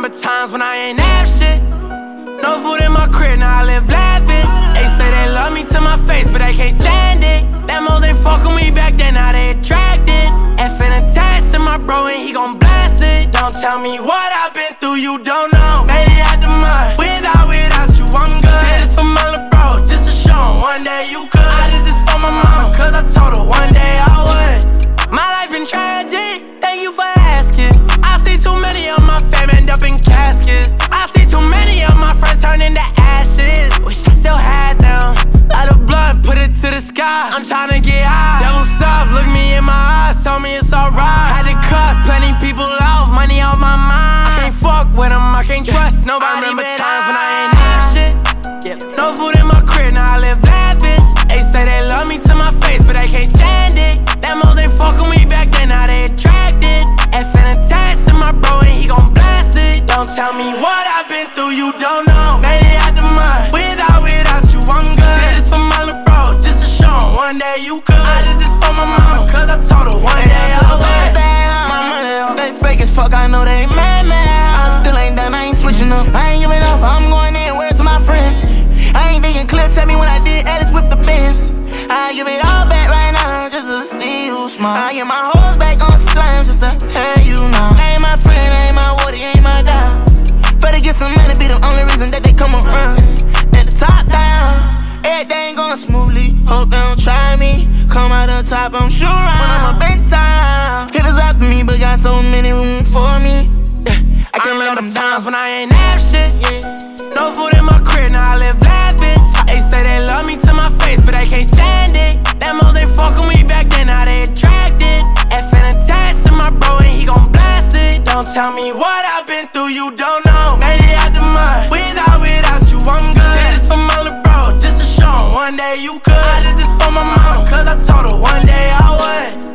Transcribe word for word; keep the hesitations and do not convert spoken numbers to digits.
remember times when I ain't have shit. No food in my crib, now I live lavish. They say they love me to my face, but they can't stand it. Them hoes ain't fucking me back then, now they attracted. Effing attached to my bro and he gon' blast it. Don't tell me what I've been through, you don't know. Made it out the mud, without, without you, I'm good. Did it for my little bro, just to show him one day you could. I did this for my mama, cause I told her one day I would. My life been tragic, thank you for asking. I see too many of my fam end up in caskets. I see too many of my friends turn into ashes. Wish I still had them. Light a blunt, put it to the sky. I'm tryna get high. Devil's up, look me in my eyes, tell me it's alright. Had to cut plenty people off, money out my mind. I can't fuck with them, I can't trust nobody. I remember times when I ain't have shit. Yeah. No food in my crib, now I live lavish. They say they love me to my face, but they can't stand it. Them hoes ain't fucking me back then, now they attracted. Effing attached to my bro and he gon' blast it. Don't tell me what I've been through, you don't know. Made it out the mud, without, without you, I'm good. Did this for my little bro, just to show him one day you could. I did this for my mama, cause I told her one day I would. My money, they fake as fuck, I know they mad, man. I still ain't done, I ain't switching up. I ain't giving up, I'm going in, word to my friends. I ain't thinking clear, tell me when I did Alice with the Benz. I give it all back right now, just to see you smile. I get my hoes back on slime, just to have you now. Ain't my friend, ain't my woody, ain't my dog. Better get some money, be the only reason that they come around. At the top down, everything going smoothly. Hope they don't try me. Come out the top, I'm sure I'm when I'm a big time. Hitters after me, but got so many room for me. Yeah, I can't let them times down when I ain't have shit. Yeah. No food in my crib, now I live lavish. They say they love me to my face, but they can't stand it. Them hoes ain't fucking me back then, now they attracted. Effing attached to my bro and he gon' blast it. Don't tell me what I've been through, you don't know. Made it out the mud, without, without you, I'm good. Did this for my little bro, just to show him one day you could. I did this for my mama, cause I told her one day I would.